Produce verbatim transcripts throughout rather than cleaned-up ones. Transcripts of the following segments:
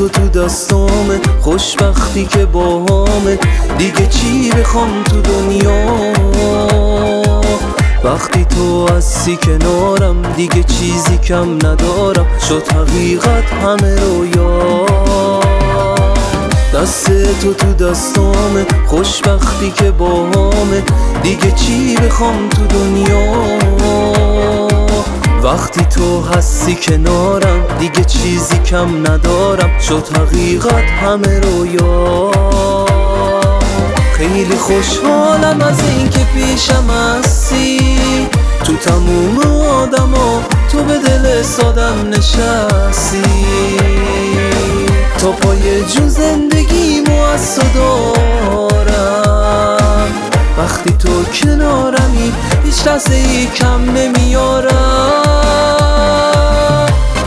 تو تو دستامه، خوشبختی که باهامه، دیگه چی بخوام تو دنیا؟ وقتی تو هستی کنارم دیگه چیزی کم ندارم، شد حقیقت همه رویا. دست تو تو دستامه، خوشبختی که باهامه، دیگه چی بخوام تو دنیا؟ وقتی تو هستی کنارم دیگه چیزی کم ندارم، شد حقیقت همه رویا. خیلی خوشحالم از این که پیشم هستی، تو تموم آدما تو به دل سادم نشستی. تا پای جون زندگیمو از تو دارم، وقتی تو کنارمی هیچ لحظه ای کم نمیارم.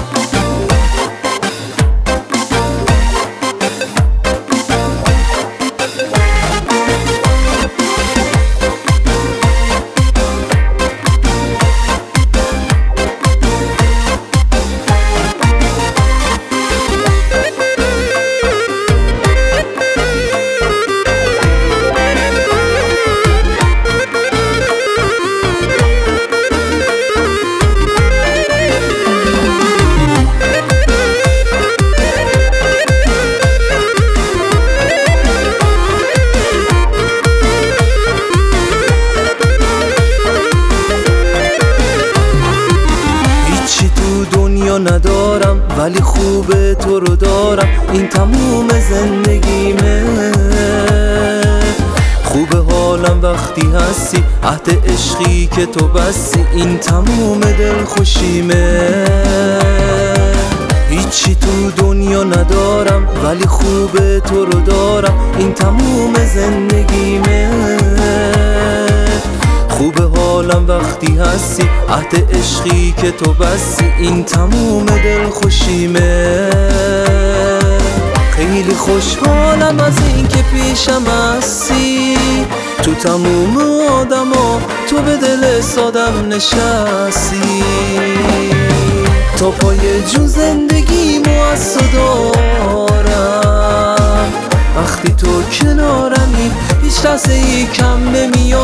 ندارم ولی خوبه تو رو دارم، این تموم زندگیمه. خوبه حالم وقتی هستی، عهد عشقی که تو بستی، این تموم دل خوشیمه. هیچی تو دنیا ندارم ولی خوبه تو رو دارم، این تموم زندگیمه. خوبه حالم وقتی هستی، عهد عشقی که تو بستی، این تموم دل خوشیمه. خیلی خوشحالم از این که پیشم هستی، تو تموم آدما تو به دل سادم نشستی. تا پای جون زندگیمو از تو دارم، وقتی تو کنارمی هیچ لحظه ای کم نمیاد.